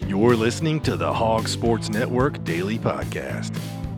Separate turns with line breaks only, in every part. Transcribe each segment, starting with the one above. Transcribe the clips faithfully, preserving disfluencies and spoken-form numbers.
You're listening to the Hog Sports Network Daily Podcast.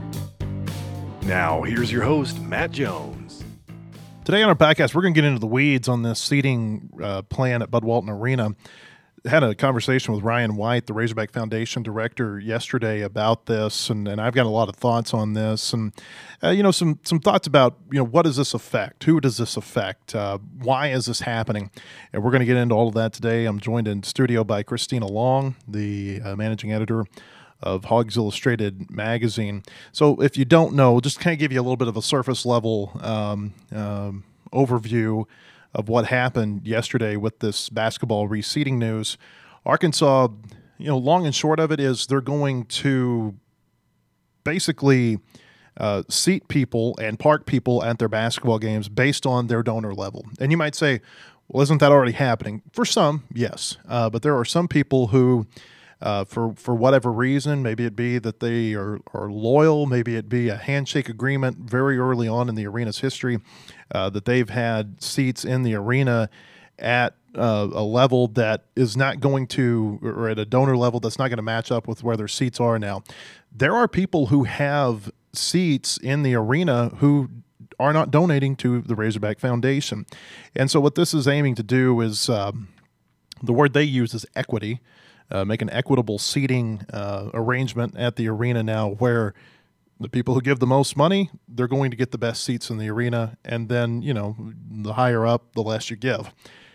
Now, here's your host, Matt Jones.
Today on our podcast, we're going to get into the weeds on this seating uh, plan at Bud Walton Arena. Had a conversation with Ryan White, the Razorback Foundation director, yesterday about this, and, and I've got a lot of thoughts on this, and uh, you know some some thoughts about you know what does this affect, who does this affect, uh, why is this happening, and we're going to get into all of that today. I'm joined in studio by Christina Long, the uh, managing editor of Hogs Illustrated magazine. So if you don't know, just kind of give you a little bit of a surface level um, um, overview of what happened yesterday with this basketball reseeding news. Arkansas, you know, long and short of it is they're going to basically uh, seat people and park people at their basketball games based on their donor level. And you might say, well, isn't that already happening? For some, yes. Uh, but there are some people who, uh, for for whatever reason, maybe it be that they are, are loyal, maybe it be a handshake agreement very early on in the arena's history, uh, that they've had seats in the arena at uh, a level that is not going to, or at a donor level that's not going to match up with where their seats are now. There are people who have seats in the arena who are not donating to the Razorback Foundation. And so what this is aiming to do is, um, the word they use is equity, uh, make an equitable seating uh, arrangement at the arena now where the people who give the most money, they're going to get the best seats in the arena, and then, you know, the higher up, the less you give.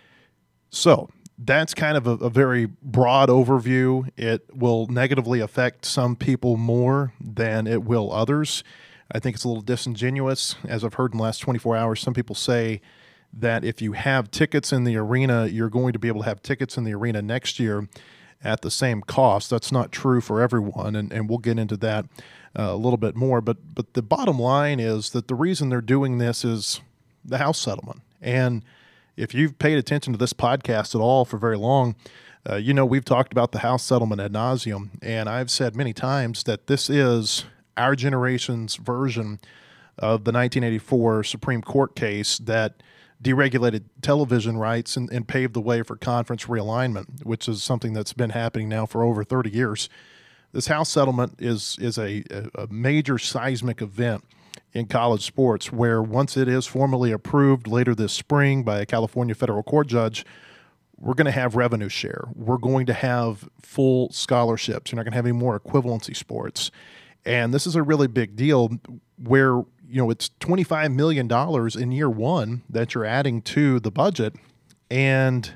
So that's kind of a, a very broad overview. It will negatively affect some people more than it will others. I think it's a little disingenuous. As I've heard in the last twenty-four hours, some people say that if you have tickets in the arena, you're going to be able to have tickets in the arena next year at the same cost. That's not true for everyone, and, and we'll get into that uh, a little bit more. But but the bottom line is that the reason they're doing this is the House settlement. And if you've paid attention to this podcast at all for very long, uh, you know we've talked about the House settlement ad nauseum, and I've said many times that this is our generation's version of the nineteen eighty-four Supreme Court case that deregulated television rights and, and paved the way for conference realignment, which is something that's been happening now for over thirty years. This House settlement is is a, a major seismic event in college sports where once it is formally approved later this spring by a California federal court judge, we're going to have revenue share. We're going to have full scholarships. You're not going to have any more equivalency sports. And this is a really big deal where, you know, it's twenty-five million dollars in year one that you're adding to the budget. And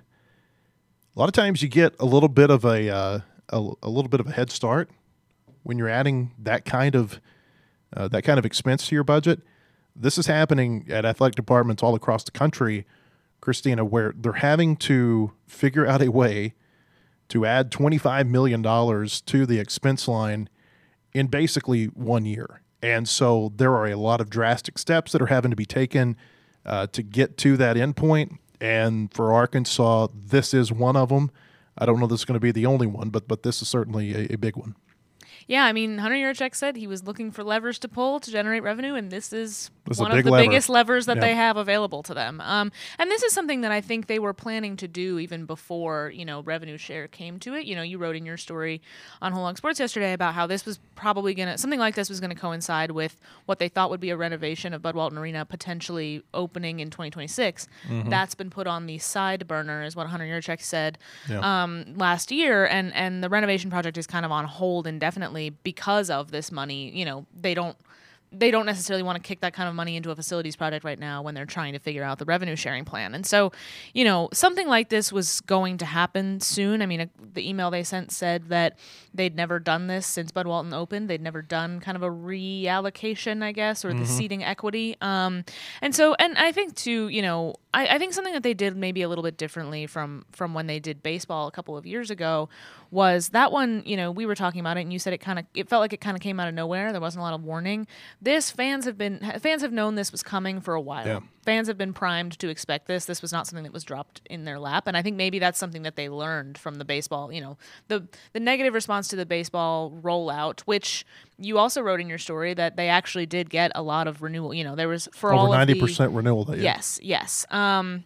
a lot of times you get a little bit of a, uh, a, a little bit of a head start when you're adding that kind of, uh, that kind of expense to your budget. This is happening at athletic departments all across the country, Christina, where they're having to figure out a way to add twenty-five million dollars to the expense line in basically one year. And so there are a lot of drastic steps that are having to be taken uh, to get to that endpoint. And for Arkansas, this is one of them. I don't know this is going to be the only one, but but this is certainly a, a big one.
Yeah, I mean, Hunter Yurachek said he was looking for levers to pull to generate revenue, and this is
This is
one
a big
of the
lever.
biggest levers that
Yeah.
they have available to them. Um, and this is something that I think they were planning to do even before, you know, revenue share came to it. You know, you wrote in your story on Whole Hog Sports yesterday about how this was probably going to, something like this was going to coincide with what they thought would be a renovation of Bud Walton Arena potentially opening in twenty twenty-six.
Mm-hmm.
That's been put on the side burner, is what Hunter Yurachek said
Yeah.
um, last year, and and the renovation project is kind of on hold indefinitely because of this money. You know, they don't they don't necessarily want to kick that kind of money into a facilities project right now when they're trying to figure out the revenue sharing plan. And so, you know, something like this was going to happen soon. I mean, a, the email they sent said that they'd never done this since Bud Walton opened. They'd never done kind of a reallocation, I guess, or
Mm-hmm.
the seating equity. Um, and so, and I think too, you know, I, I think something that they did maybe a little bit differently from from when they did baseball a couple of years ago was that one, you know, we were talking about it and you said it kind of, it felt like it kind of came out of nowhere. There wasn't a lot of warning. This, fans have been, fans have known this was coming for a while.
Yeah.
Fans have been primed to expect this. This was not something that was dropped in their lap. And I think maybe that's something that they learned from the baseball, you know, the, the negative response to the baseball rollout, which you also wrote in your story that they actually did get a lot of renewal. You know, there was for
Over
all of
ninety
the
percent renewal that year.
Yes, yes. Um,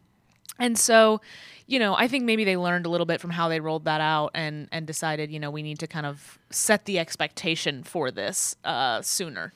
And so, you know, I think maybe they learned a little bit from how they rolled that out and, and decided, you know, we need to kind of set the expectation for this uh, sooner.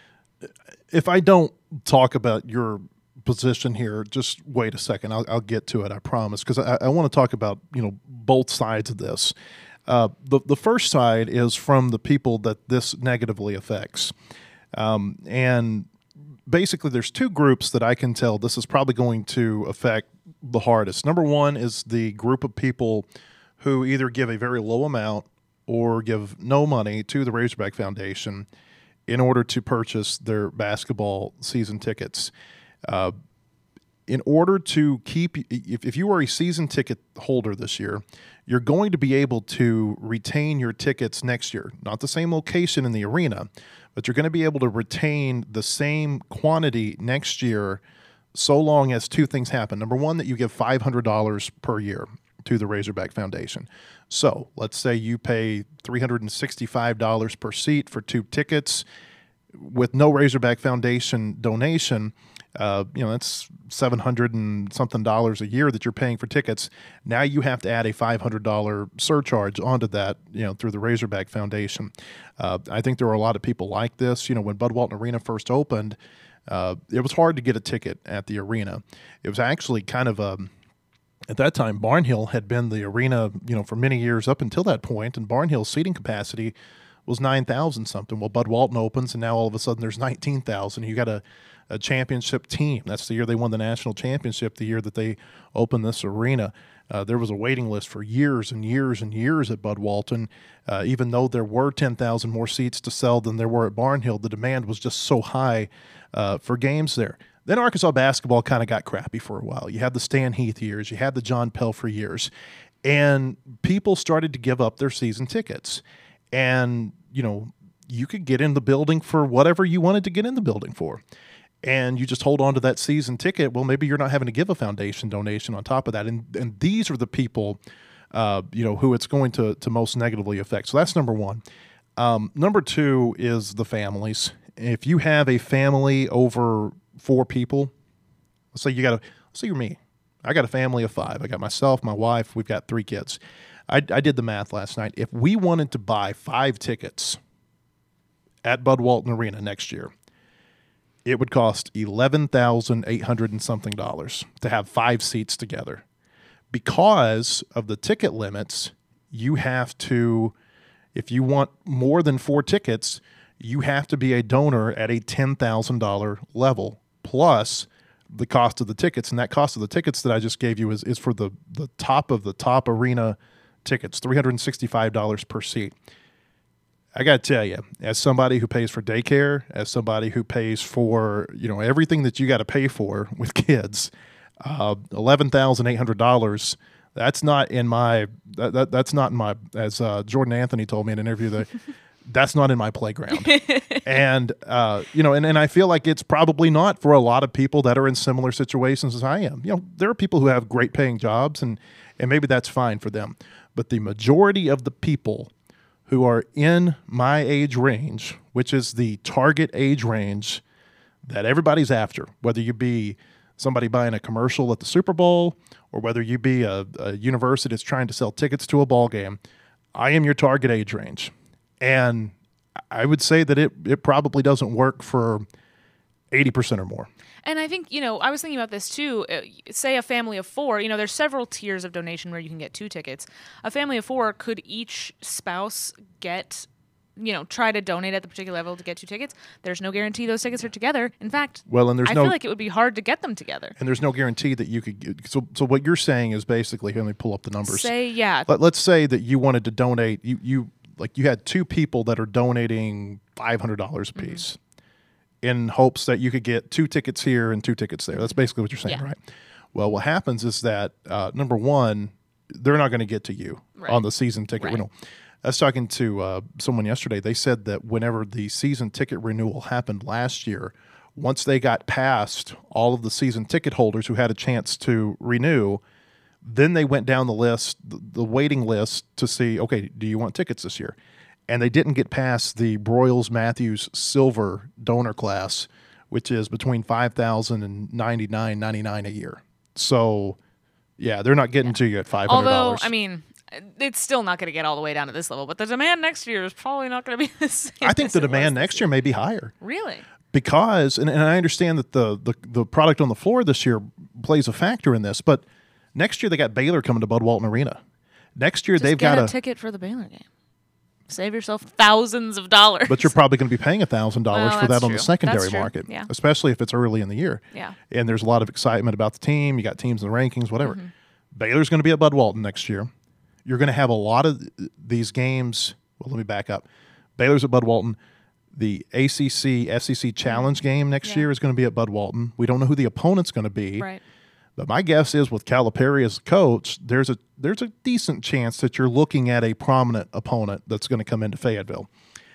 If I don't talk about your position here, just wait a second. I'll, I'll get to it, I promise, because I, I want to talk about, you know, both sides of this. Uh, the, the first side is from the people that this negatively affects. Um, and basically, there's two groups that I can tell this is probably going to affect the hardest. Number one is the group of people who either give a very low amount or give no money to the Razorback Foundation in order to purchase their basketball season tickets. Uh, in order to keep, if, if you are a season ticket holder this year, you're going to be able to retain your tickets next year. Not the same location in the arena, but you're going to be able to retain the same quantity next year so long as two things happen. Number one, that you give five hundred dollars per year to the Razorback Foundation. So let's say you pay three hundred sixty-five dollars per seat for two tickets with no Razorback Foundation donation. Uh, you know, that's seven hundred and something dollars a year that you're paying for tickets. Now you have to add a five hundred dollars surcharge onto that, you know, through the Razorback Foundation. Uh, I think there are a lot of people like this. You know, when Bud Walton Arena first opened, uh, it was hard to get a ticket at the arena. It was actually kind of a, at that time, Barnhill had been the arena, you know, for many years up until that point, and Barnhill's seating capacity was nine thousand something. Well, Bud Walton opens, and now all of a sudden there's nineteen thousand. You got a a championship team. That's the year they won the national championship, the year that they opened this arena. Uh, there was a waiting list for years and years and years at Bud Walton. Uh, even though there were ten thousand more seats to sell than there were at Barnhill, the demand was just so high uh, for games there. Then Arkansas basketball kind of got crappy for a while. You had the Stan Heath years. You had the John Pelfrey years. And people started to give up their season tickets. And, you know, you could get in the building for whatever you wanted to get in the building for. And you just hold on to that season ticket. Well, maybe you're not having to give a foundation donation on top of that. And and these are the people, uh, you know, who it's going to, to most negatively affect. So that's number one. Um, number two is the families. If you have a family over four people, let's say you got a, let's say you're me. I got a family of five. I got myself, my wife. We've got three kids. I, I did the math last night. If we wanted to buy five tickets at Bud Walton Arena next year, it would cost eleven thousand eight hundred and something dollars to have five seats together. Because of the ticket limits, you have to, if you want more than four tickets, you have to be a donor at a ten thousand dollars level, plus the cost of the tickets. And that cost of the tickets that I just gave you is, is for the, the top of the top arena tickets, three hundred sixty-five dollars per seat. I got to tell you, as somebody who pays for daycare, as somebody who pays for, you know, everything that you got to pay for with kids, uh, eleven thousand eight hundred dollars, that's not in my, that, that that's not in my, as uh, Jordan Anthony told me in an interview, that that's not in my playground. And, uh, you know, and, and I feel like it's probably not for a lot of people that are in similar situations as I am. You know, there are people who have great paying jobs, and, and maybe that's fine for them. But the majority of the people who are in my age range, which is the target age range that everybody's after, whether you be somebody buying a commercial at the Super Bowl or whether you be a, a university that's trying to sell tickets to a ball game, I am your target age range. And I would say that it, it probably doesn't work for eighty percent or more.
And I think, you know, I was thinking about this too. Uh, say a family of four, you know, there's several tiers of donation where you can get two tickets. A family of four, could each spouse get, you know, try to donate at the particular level to get two tickets? There's no guarantee those tickets are together. In fact,
well, and there's
I
no,
feel like it would be hard to get them together.
And there's no guarantee that you could get. So, so what you're saying is basically, let me pull up the numbers.
Say, yeah.
Let, let's say that you wanted to donate, you, you like you had two people that are donating five hundred dollars a piece. Mm-hmm. In hopes that you could get two tickets here and two tickets there. That's basically what you're saying, yeah. Right? Well, what happens is that, uh, number one, they're not going to get to you right. on the season ticket right. renewal. I was talking to uh, someone yesterday. They said that whenever the season ticket renewal happened last year, once they got past all of the season ticket holders who had a chance to renew, then they went down the list, the, the waiting list to see, okay, do you want tickets this year? And they didn't get past the Broyles Matthews Silver donor class, which is between five thousand and ninety-nine ninety-nine a year. So Yeah, they're not getting to you at five hundred dollars.
Although, I mean, it's still not going to get all the way down to this level, but the demand next year is probably not going to be the same.
I think
as
the
it was
demand
this
next year may be higher.
Really?
Because, and, and I understand that the, the the product on the floor this year plays a factor in this, but next year they got Baylor coming to Bud Walton Arena. Next year
Just
they've
get
got
a ticket for the Baylor game. Save yourself thousands of dollars.
But you're probably going to be paying one thousand dollars
Well,
for that
that's
on the
true.
secondary
That's true.
market,
Yeah.
especially if it's early in the year.
Yeah.
And there's a lot of excitement about the team. You got teams in the rankings, whatever.
Mm-hmm.
Baylor's going to be at Bud Walton next year. You're going to have a lot of these games. Well, let me back up. Baylor's at Bud Walton. The A C C, S E C Challenge game next
Yeah.
year is going to be at Bud Walton. We don't know who the opponent's going to be.
Right.
But my guess is with Calipari as coach, there's a there's a decent chance that you're looking at a prominent opponent that's going to come into Fayetteville.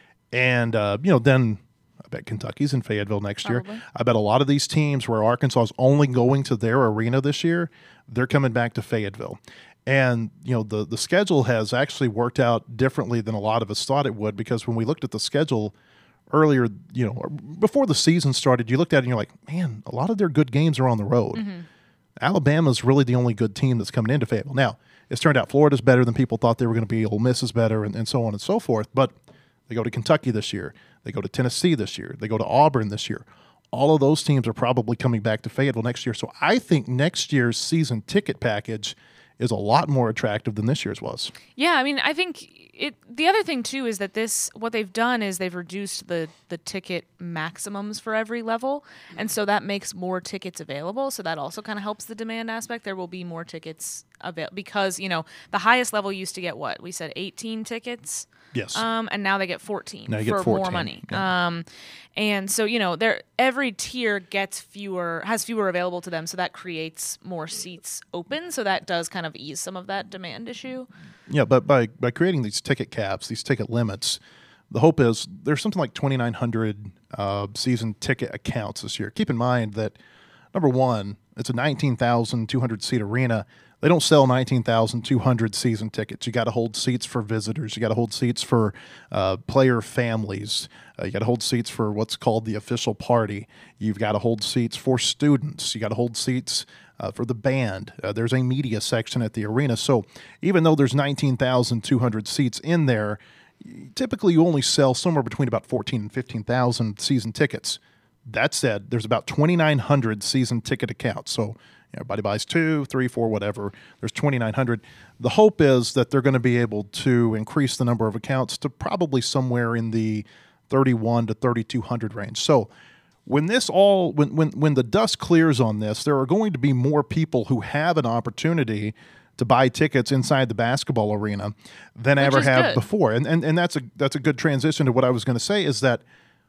And, uh, you know, then I bet Kentucky's in Fayetteville next year.
Probably.
I bet a lot of these teams where Arkansas is only going to their arena this year, they're coming back to Fayetteville. And, you know, the, the schedule has actually worked out differently than a lot of us thought it would, because when we looked at the schedule earlier, you know, before the season started, you looked at it and you're like, man, a lot of their good games are on the road.
Mm-hmm.
Alabama's really the only good team that's coming into Fayetteville. Now, it's turned out Florida's better than people thought they were going to be. Ole Miss is better, and, and so on and so forth. But they go to Kentucky this year. They go to Tennessee this year. They go to Auburn this year. All of those teams are probably coming back to Fayetteville next year. So I think next year's season ticket package is a lot more attractive than this year's was.
Yeah, I mean, I think it. The other thing too is that this, what they've done is they've reduced the the ticket maximums for every level, and so that makes more tickets available. So that also kind of helps the demand aspect. There will be more tickets available because you know the highest level used to get what we said eighteen tickets.
Yes.
Um, and now they get fourteen
Now you
for
get fourteen.
more money.
Yeah.
Um, and so you know, there every tier gets fewer, has fewer available to them, so that creates more seats open. So that does kind of ease some of that demand issue.
Yeah, but by, by creating these ticket caps, these ticket limits, the hope is there's something like twenty-nine hundred uh, season ticket accounts this year. Keep in mind that, number one, it's a nineteen thousand two hundred seat arena. They don't sell nineteen thousand two hundred season tickets. You got to hold seats for visitors. You got to hold seats for uh, player families. Uh, you got to hold seats for what's called the official party. You've got to hold seats for students. You got to hold seats uh, for the band. Uh, there's a media section at the arena. So even though there's nineteen thousand two hundred seats in there, typically you only sell somewhere between about fourteen and fifteen thousand season tickets. That said, there's about twenty-nine hundred season ticket accounts. So everybody buys two, three, four, whatever. There's twenty-nine hundred. The hope is that they're going to be able to increase the number of accounts to probably somewhere in the thirty-one to thirty-two hundred range. So when this all, when, when, when the dust clears on this, there are going to be more people who have an opportunity to buy tickets inside the basketball arena than
Which
ever
is
have
good.
before. And, and, and that's a, that's a good transition to what I was going to say is that,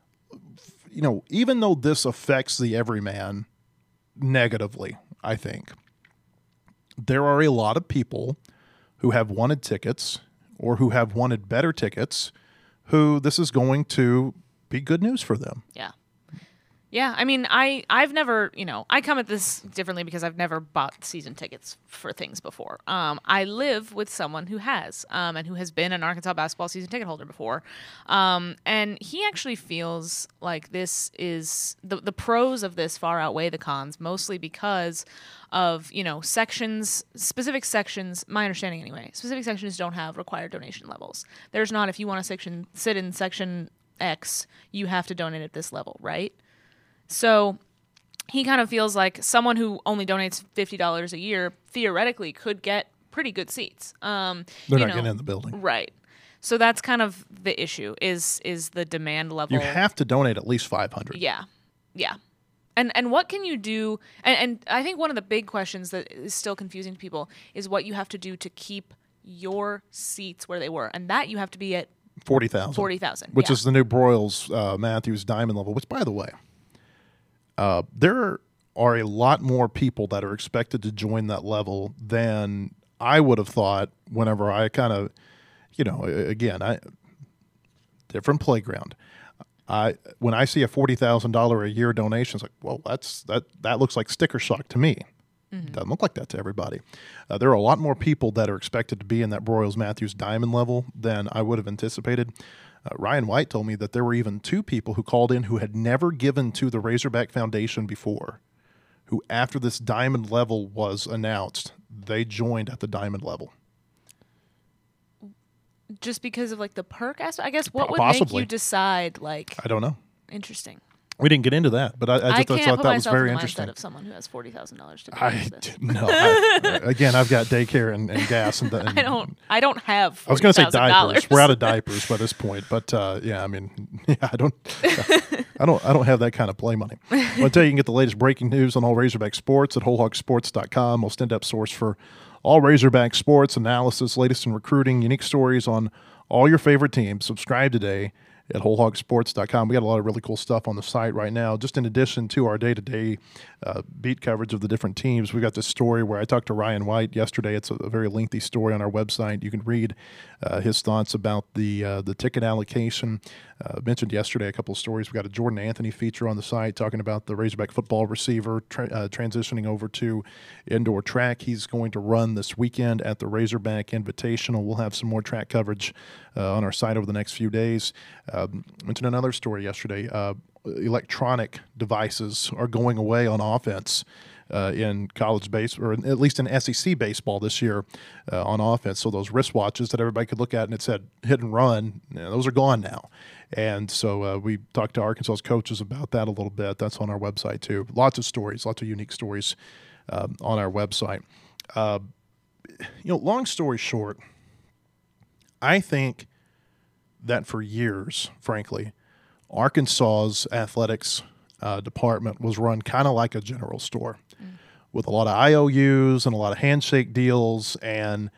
you know, even though this affects the everyman negatively, I think, there are a lot of people who have wanted tickets or who have wanted better tickets who this is going to be good news for them.
Yeah. Yeah, I mean, I, I've never, you know, I come at this differently because I've never bought season tickets for things before. Um, I live with someone who has, um, and who has been an Arkansas basketball season ticket holder before. Um, and he actually feels like this is, the, the pros of this far outweigh the cons, mostly because of, you know, sections, specific sections, my understanding anyway, specific sections don't have required donation levels. There's not, if you want to section, sit in section X, you have to donate at this level, right? So he kind of feels like someone who only donates fifty dollars a year theoretically could get pretty good seats. Um,
They're
you
not
know,
getting in the building.
Right. So that's kind of the issue is is the demand level.
You have to donate at least five hundred.
Yeah. Yeah. And and what can you do? And, and I think one of the big questions that is still confusing to people is what you have to do to keep your seats where they were. And that you have to be at
forty thousand.
forty thousand.
Which
yeah.
is the new Broyles uh, Matthews Diamond level, which, by the way, uh, there are a lot more people that are expected to join that level than I would have thought whenever I kind of, you know, again, I different playground. I when I see a forty thousand dollars a year donation, it's like, well, that's that that looks like sticker shock to me. Mm-hmm. Doesn't look like that to everybody. Uh, there are a lot more people that are expected to be in that Broyles Matthews Diamond level than I would have anticipated. Uh, Ryan White told me that there were even two people who called in who had never given to the Razorback Foundation before, who, after this diamond level was announced, they joined at the diamond level.
Just because of like the perk aspect, I guess. What would
Possibly.
make you decide? Like,
I don't know.
Interesting.
We didn't get into that, but I, I just
I
thought,
can't
thought
put
that was
myself
very
in the
interesting.
mindset of someone who has forty thousand dollars to
I
pay this.
no. I, again, I've got daycare and, and gas, and, and
I don't. I don't have.
I was going to say
forty thousand dollars.
diapers. We're out of diapers by this point, but uh, yeah, I mean, yeah, I don't, I don't, I don't have that kind of play money. I'll tell you, you can get the latest breaking news on all Razorback sports at whole hog sports dot com. Most in-depth source for all Razorback sports analysis, latest in recruiting, unique stories on all your favorite teams. Subscribe today at whole hog sports dot com. We got a lot of really cool stuff on the site right now. Just in addition to our day-to-day uh, beat coverage of the different teams, we got this story where I talked to Ryan White yesterday. It's a, a very lengthy story on our website. You can read uh, his thoughts about the uh, the ticket allocation. Uh, mentioned yesterday a couple of stories. We got a Jordan Anthony feature on the site talking about the Razorback football receiver tra- uh, transitioning over to indoor track. He's going to run this weekend at the Razorback Invitational. We'll have some more track coverage uh, on our site over the next few days. Um, mentioned another story yesterday. Uh, electronic devices are going away on offense uh, in college base, or at least in S E C baseball this year uh, on offense. So those wristwatches that everybody could look at and it said hit and run, you know, those are gone now. And so uh, we talked to Arkansas's coaches about that a little bit. That's on our website too. Lots of stories, lots of unique stories um, on our website. Uh, you know, long story short, I think that for years, frankly, Arkansas's athletics uh, department was run kind of like a general store mm. with a lot of I O Us and a lot of handshake deals. And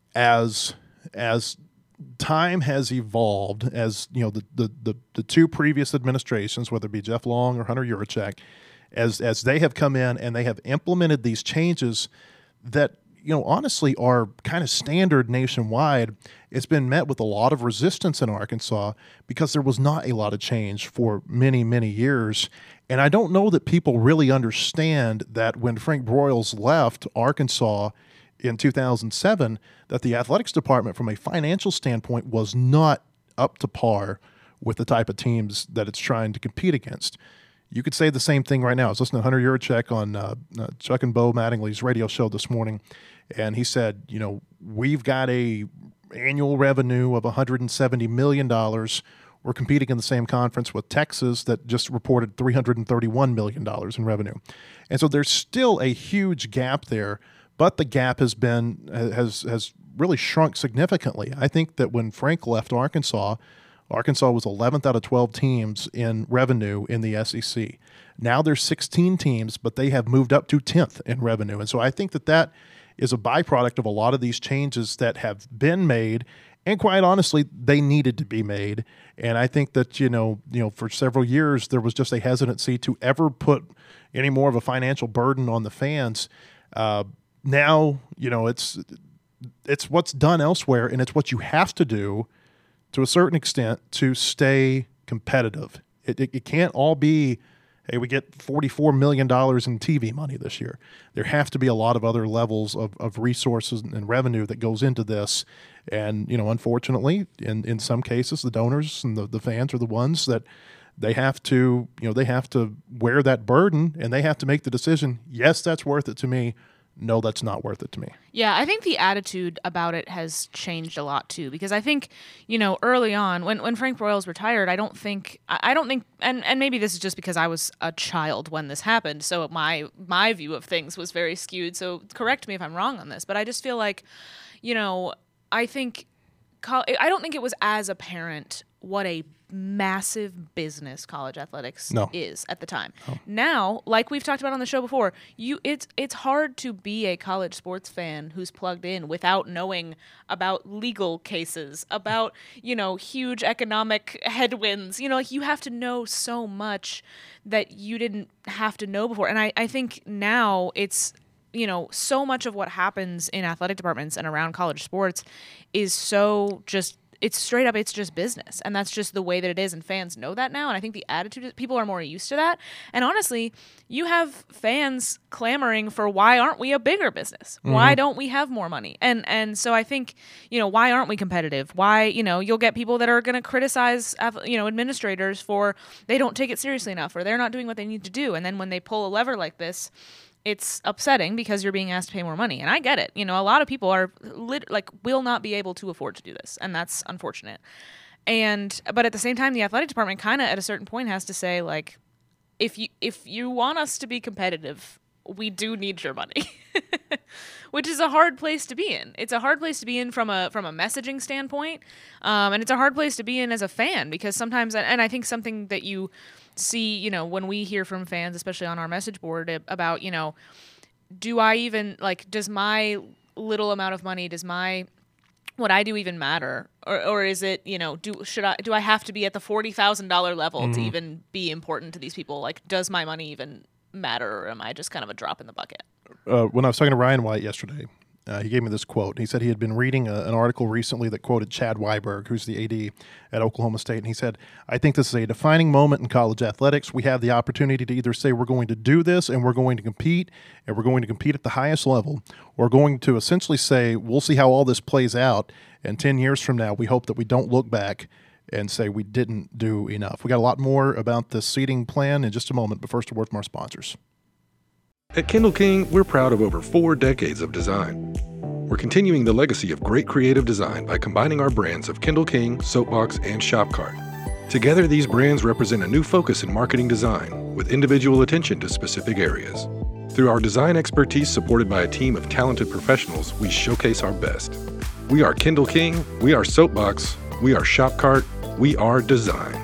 as as time has evolved, as you know, the the the, the two previous administrations, whether it be Jeff Long or Hunter Yurachek, as as they have come in and they have implemented these changes that, you know, honestly are kind of standard nationwide, it's been met with a lot of resistance in Arkansas because there was not a lot of change for many, many years. And I don't know that people really understand that when Frank Broyles left Arkansas in two thousand seven, that the athletics department from a financial standpoint was not up to par with the type of teams that it's trying to compete against. You could say the same thing right now. I was listening to Hunter Yurachek on uh, uh, Chuck and Bo Mattingly's radio show this morning, and he said, you know, we've got a annual revenue of one hundred seventy million dollars. We're competing in the same conference with Texas that just reported three hundred thirty-one million dollars in revenue. And so there's still a huge gap there, but the gap has been has has really shrunk significantly. I think that when Frank left Arkansas, Arkansas was eleventh out of twelve teams in revenue in the S E C. Now there's sixteen teams, but they have moved up to tenth in revenue. And so I think that that is a byproduct of a lot of these changes that have been made, and quite honestly, they needed to be made. And I think that, you know, you know, for several years there was just a hesitancy to ever put any more of a financial burden on the fans. Uh, now, you know, it's it's what's done elsewhere, and it's what you have to do to a certain extent to stay competitive. It, it, it can't all be, hey, we get forty-four million dollars in T V money this year. There have to be a lot of other levels of, of resources and revenue that goes into this. And, you know, unfortunately, in, in some cases, the donors and the, the fans are the ones that they have to, you know, they have to wear that burden, and they have to make the decision, yes, that's worth it to me. No, that's not worth it to me.
Yeah, I think the attitude about it has changed a lot too, because I think, you know, early on when, when Frank Broyles retired, I don't think I don't think and, and maybe this is just because I was a child when this happened, so my my view of things was very skewed. So correct me if I'm wrong on this, but I just feel like, you know, I think I don't think it was as apparent what a massive business college athletics
no.
is at the time.
No.
Now, like we've talked about on the show before, you it's it's hard to be a college sports fan who's plugged in without knowing about legal cases, about, you know, huge economic headwinds. You know, like you have to know so much that you didn't have to know before. And I, I think now it's, you know, so much of what happens in athletic departments and around college sports is so just it's straight up, it's just business. And that's just the way that it is. And fans know that now. And I think the attitude, people are more used to that. And honestly, you have fans clamoring for, why aren't we a bigger business? Mm-hmm. Why don't we have more money? And and so I think, you know, why aren't we competitive? Why, you know, you'll get people that are going to criticize, you know, administrators for they don't take it seriously enough, or they're not doing what they need to do. And then when they pull a lever like this, it's upsetting because you're being asked to pay more money. And I get it. You know, a lot of people are lit- like will not be able to afford to do this. And that's unfortunate. And but at the same time, the athletic department kind of at a certain point has to say, like, if you if you want us to be competitive, we do need your money. Which is a hard place to be in. It's a hard place to be in from a from a messaging standpoint. Um, and it's a hard place to be in as a fan, because sometimes, and I think something that you see, you know, when we hear from fans, especially on our message board, about, you know, do I even, like, does my little amount of money, does my, what I do even matter? Or or is it, you know, do should I do I have to be at the forty thousand dollars level mm-hmm. to even be important to these people? Like, does my money even matter, or am I just kind of a drop in the bucket?
Uh, when I was talking to Ryan White yesterday, uh, he gave me this quote. He said he had been reading a, an article recently that quoted Chad Weiberg, who's the A D at Oklahoma State, and he said, I think this is a defining moment in college athletics. We have the opportunity to either say we're going to do this and we're going to compete, and we're going to compete at the highest level, or going to essentially say we'll see how all this plays out, and ten years from now we hope that we don't look back and say we didn't do enough. We got a lot more about this seating plan in just a moment, but first a word from our sponsors.
At Kindle King, we're proud of over four decades of design. We're continuing the legacy of great creative design by combining our brands of Kindle King, Soapbox, and Shopcart. Together, these brands represent a new focus in marketing design, with individual attention to specific areas. Through our design expertise supported by a team of talented professionals, we showcase our best. We are Kindle King, we are Soapbox, we are Shopcart, we are design.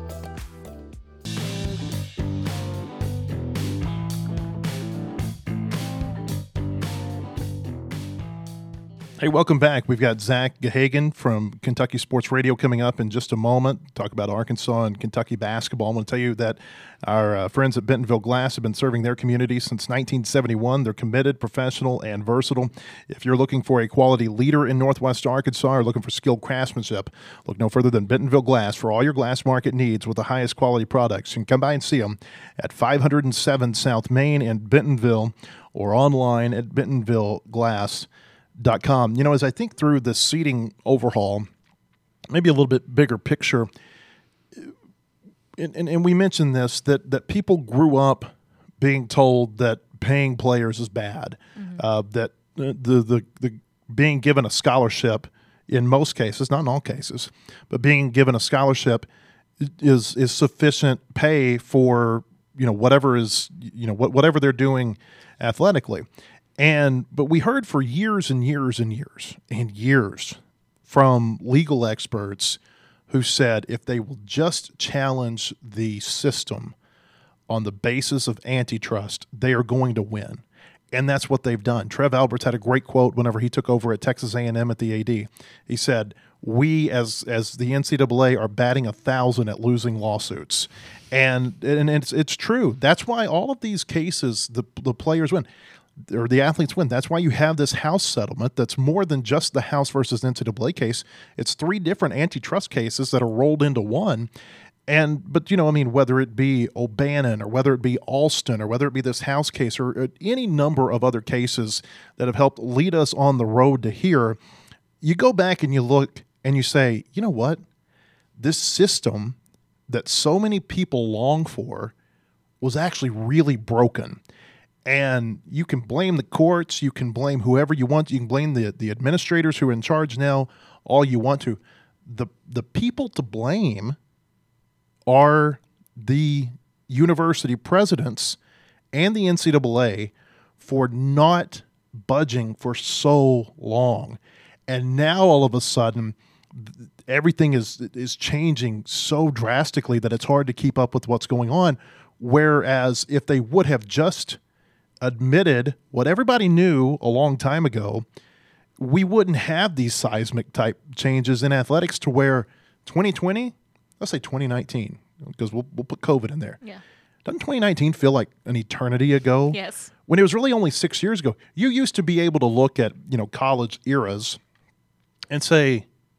Hey, welcome back. We've got Zach Gahagan from Kentucky Sports Radio coming up in just a moment. Talk about Arkansas and Kentucky basketball. I'm going to tell you that our uh, friends at Bentonville Glass have been serving their community since nineteen seventy-one. They're committed, professional, and versatile. If you're looking for a quality leader in Northwest Arkansas or looking for skilled craftsmanship, look no further than Bentonville Glass for all your glass market needs with the highest quality products. You can come by and see them at five oh seven South Main in Bentonville, or online at bentonville glass dot com. You know, as I think through the seating overhaul, maybe a little bit bigger picture, and, and, and we mentioned this, that, that people grew up being told that paying players is bad, mm-hmm. uh, that the, the, the being given a scholarship in most cases, not in all cases, but being given a scholarship is is sufficient pay for, you know, whatever is, you know, what, whatever they're doing athletically. And but we heard for years and years and years and years from legal experts who said if they will just challenge the system on the basis of antitrust, they are going to win. And that's what they've done. Trev Alberts had a great quote whenever he took over at Texas A and M at the A D. He said, we as as the N C double A are batting a thousand at losing lawsuits. And and it's it's true. That's why all of these cases, the the players win. Or the athletes win. That's why you have this House settlement that's more than just the House versus N C double A case. It's three different antitrust cases that are rolled into one. And, but, you know, I mean, whether it be O'Bannon or whether it be Alston or whether it be this House case or, or any number of other cases that have helped lead us on the road to here, you go back and you look and you say, you know what? This system that so many people long for was actually really broken. And you can blame the courts, you can blame whoever you want, you can blame the, the administrators who are in charge now, all you want to. The the people to blame are the university presidents and the N C double A for not budging for so long. And now all of a sudden, everything is is changing so drastically that it's hard to keep up with what's going on. Whereas if they would have just admitted what everybody knew a long time ago, we wouldn't have these seismic type changes in athletics to where twenty twenty, let's say twenty nineteen, because we'll we'll put COVID in there.
Yeah.
Doesn't twenty nineteen feel like an eternity ago?
Yes. When
it was really only six years ago. You used to be able to look at, you know, college eras and say,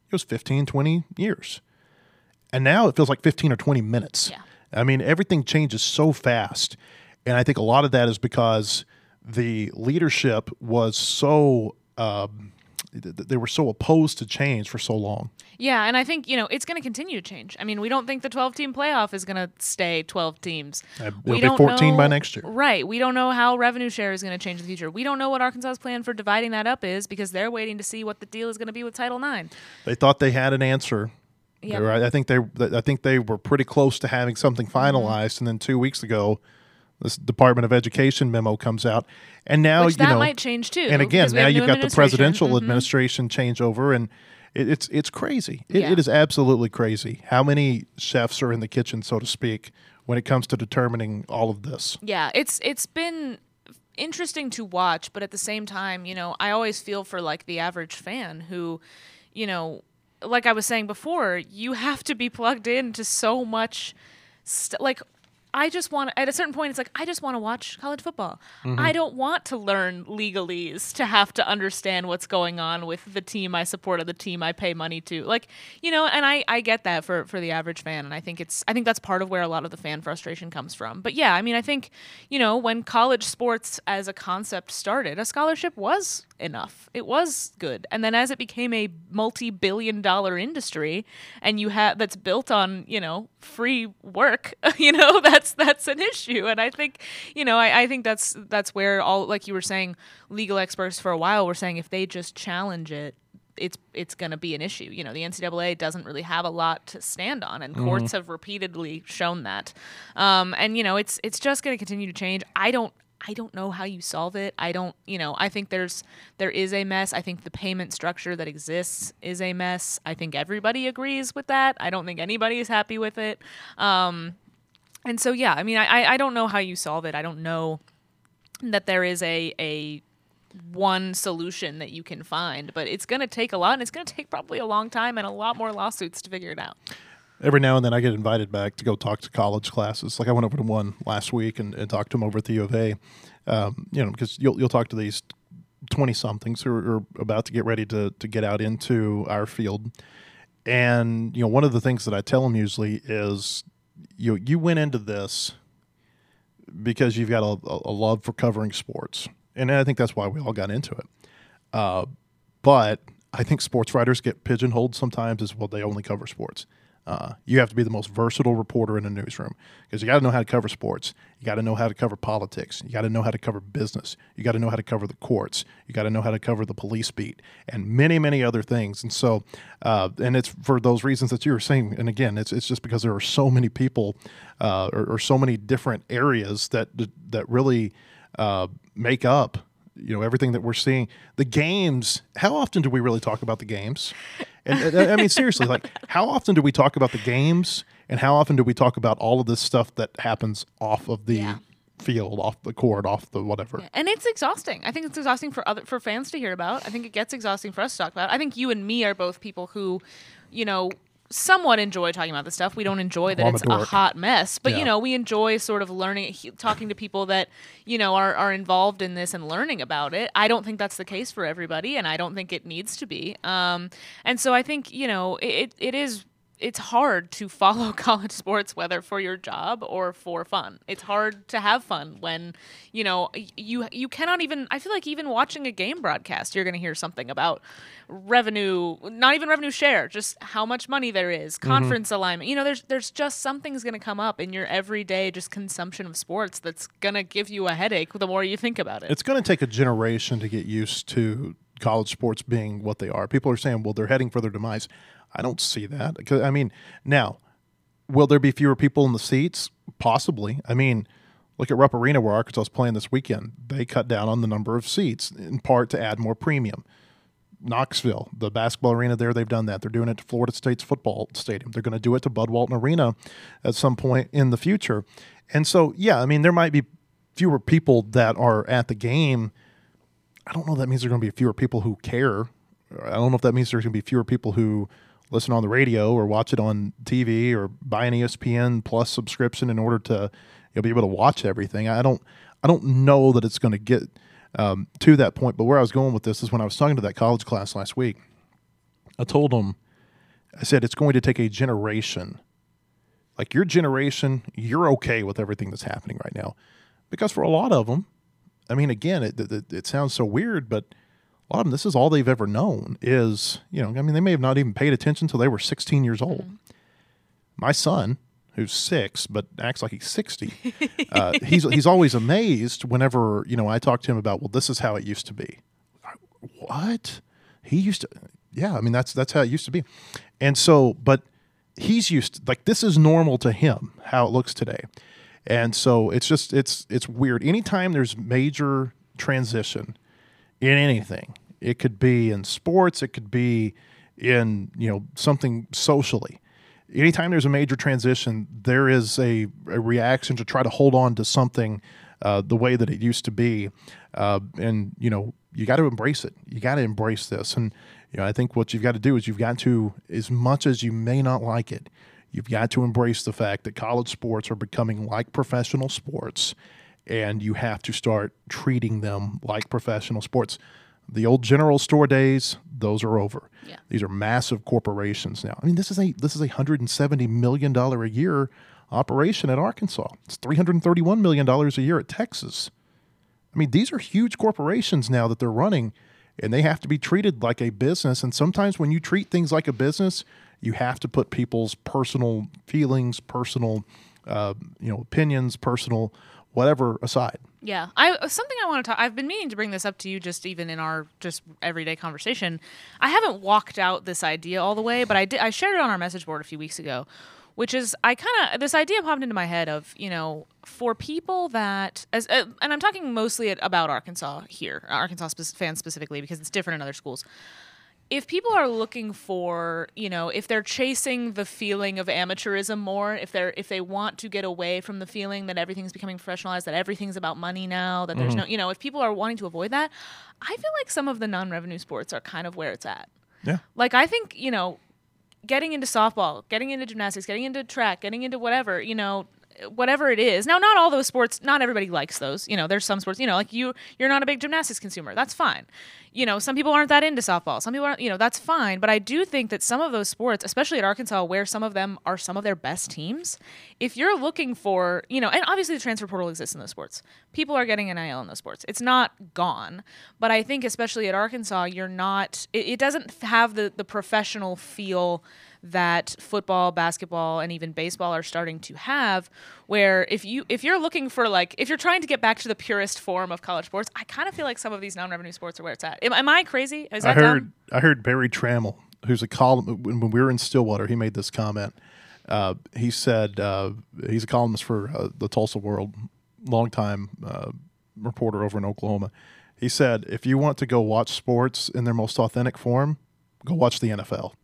it was fifteen, twenty years. And now it feels like fifteen or twenty minutes.
Yeah.
I mean, everything changes so fast. And I think a lot of that is because the leadership was so, um, they were so opposed to change for so long.
Yeah, and I think, you know, it's going to continue to change. I mean, we don't think the twelve-team playoff is going to stay twelve teams.
Uh,
we
it'll
don't
be fourteen
know,
by next year.
Right. We don't know how revenue share is going to change in the future. We don't know what Arkansas's plan for dividing that up is because they're waiting to see what the deal is going to be with Title nine.
They thought they had an answer.
Yep.
They were- I think they I think they were pretty close to having something finalized, mm-hmm. and then two weeks ago, this Department of Education memo comes out, and now
Which
you
that
know,
might change too.
and again,
because we
now
have new
you've got the
administration.
presidential
Mhm.
administration changeover, and it, it's it's crazy. It,
Yeah.
it is absolutely crazy how many chefs are in the kitchen, so to speak, when it comes to determining all of this.
Yeah, it's it's been interesting to watch, but at the same time, you know, I always feel for like the average fan who, you know, like I was saying before, you have to be plugged into so much st- like I just want at a certain point it's like I just want to watch college football. Mm-hmm. I don't want to learn legalese to have to understand what's going on with the team I support or the team I pay money to. Like, you know, and I, I get that for, for the average fan, and I think it's I think that's part of where a lot of the fan frustration comes from. But yeah, I mean, I think, you know, when college sports as a concept started, a scholarship was enough. It was good. And then as it became a multi-billion dollar industry and you have that's built on, you know, free work, you know, that's that's an issue. And I think, you know, I, I think that's that's where all, like you were saying, legal experts for a while were saying if they just challenge it, it's it's going to be an issue. You know, the N C double A doesn't really have a lot to stand on, and mm-hmm. courts have repeatedly shown that. Um, and you know, it's it's just going to continue to change. I don't I don't know how you solve it. I don't, you know, I think there's there is a mess. I think the payment structure that exists is a mess. I think everybody agrees with that. I don't think anybody is happy with it. Um, and so yeah, I mean, I I don't know how you solve it. I don't know that there is a a one solution that you can find, but it's going to take a lot, and it's going to take probably a long time and a lot more lawsuits to figure it out.
Every now and then I get invited back to go talk to college classes. Like I went over to one last week and, and talked to them over at the U of A, um, you know, because you'll, you'll talk to these twenty-somethings who are, are about to get ready to, to get out into our field. And, you know, one of the things that I tell them usually is, you you went into this because you've got a, a love for covering sports. And I think that's why we all got into it. Uh, but I think sports writers get pigeonholed sometimes as, well, they only cover sports. Uh, you have to be the most versatile reporter in a newsroom because you got to know how to cover sports. You got to know how to cover politics. You got to know how to cover business. You got to know how to cover the courts. You got to know how to cover the police beat and many, many other things. And so, uh, and it's for those reasons that you were saying. And again, it's it's just because there are so many people uh, or, or so many different areas that that really uh, make up, you know, everything that we're seeing. The games. How often do we really talk about the games? And I mean, seriously, like, how often do we talk about the games, and how often do we talk about all of this stuff that happens off of the
yeah.
field, off the court, off the whatever?
Yeah. And it's exhausting. I think it's exhausting for other for fans to hear about. I think it gets exhausting for us to talk about. I think you and me are both people who, you know, somewhat enjoy talking about this stuff. We don't enjoy that
Well,
it's
I'm a
a
dork.
hot mess, but
Yeah.
you know, we enjoy sort of learning, he- talking to people that, you know, are, are involved in this and learning about it. I don't think that's the case for everybody, and I don't think it needs to be. Um, and so I think, you know, it, it is, it's hard to follow college sports, whether for your job or for fun. It's hard to have fun when, you know, you you cannot even, I feel like even watching a game broadcast, you're going to hear something about revenue, not even revenue share, just how much money there is, conference mm-hmm. alignment. You know, there's there's just something's going to come up in your everyday just consumption of sports that's going to give you a headache the more you think about it.
It's going to take a generation to get used to college sports being what they are. People are saying, well, they're heading for their demise. I don't see that. 'Cause, I mean, now, will there be fewer people in the seats? Possibly. I mean, look at Rupp Arena where Arkansas is playing this weekend. They cut down on the number of seats, in part to add more premium. Knoxville, the basketball arena there, they've done that. They're doing it to Florida State's football stadium. They're going to do it to Bud Walton Arena at some point in the future. And so, yeah, I mean, there might be fewer people that are at the game. I don't know if that means there are going to be fewer people who care. I don't know if that means there's going to be fewer people who listen on the radio or watch it on T V or buy an E S P N Plus subscription in order to, you'll be able to watch everything. I don't, I don't know that it's going to get um, to that point. But where I was going with this is when I was talking to that college class last week, I told them, I said it's going to take a generation. Like your generation, you're okay with everything that's happening right now. Because for a lot of them, I mean, again, it, it, it sounds so weird, but a lot of them, this is all they've ever known is, you know, I mean, they may have not even paid attention until they were sixteen years old. Mm-hmm. My son, who's six, but acts like he's sixty, uh, he's he's always amazed whenever, you know, I talk to him about, well, this is how it used to be. What? He used to, yeah, I mean, that's that's how it used to be. And so, but he's used to, like, this is normal to him, how it looks today. And so it's just, it's it's weird. Anytime there's major transition in anything, it could be in sports, it could be in, you know, something socially. Anytime there's a major transition, there is a, a reaction to try to hold on to something uh, the way that it used to be. Uh, and, you know, you got to embrace it. You got to embrace this. And, you know, I think what you've got to do is you've got to, as much as you may not like it, you've got to embrace the fact that college sports are becoming like professional sports, and you have to start treating them like professional sports. The old general store days, those are over.
Yeah.
These are massive corporations now. I mean, this is a this is a one hundred seventy million dollars a year operation at Arkansas. It's three hundred thirty-one million dollars a year at Texas. I mean, these are huge corporations now that they're running, and they have to be treated like a business. And sometimes when you treat things like a business, you have to put people's personal feelings, personal, uh, you know, opinions, personal whatever aside.
Yeah, I something I want to talk. I've been meaning to bring this up to you, just even in our just everyday conversation. I haven't walked out this idea all the way, but I did. I shared it on our message board a few weeks ago, which is I kind of this idea popped into my head of, you know, for people that as uh, and I'm talking mostly at, about Arkansas here, Arkansas spe- fans specifically, because it's different in other schools. If people are looking for, you know, if they're chasing the feeling of amateurism more, if they're if they want to get away from the feeling that everything's becoming professionalized, that everything's about money now, that there's mm-hmm. no, you know, if people are wanting to avoid that, I feel like some of the non-revenue sports are kind of where it's at.
Yeah.
Like, I think, you know, getting into softball, getting into gymnastics, getting into track, getting into whatever, you know, whatever it is. Now, not all those sports, not everybody likes those. You know, there's some sports, you know, like you, you're not a big gymnastics consumer. That's fine. You know, some people aren't that into softball. Some people aren't, you know, that's fine. But I do think that some of those sports, especially at Arkansas, where some of them are some of their best teams, if you're looking for, you know, and obviously the transfer portal exists in those sports. People are getting N I L in those sports. It's not gone. But I think especially at Arkansas, you're not, it, it doesn't have the, the professional feel that football, basketball, and even baseball are starting to have, where if you if you're looking for, like, if you're trying to get back to the purest form of college sports, I kind of feel like some of these non-revenue sports are where it's at. Am, am I crazy? Is that
I heard
dumb?
I heard Barry Trammell, who's a column when, when we were in Stillwater, he made this comment. Uh, he said uh, he's a columnist for uh, the Tulsa World, longtime uh, reporter over in Oklahoma. He said, if you want to go watch sports in their most authentic form, go watch the N F L.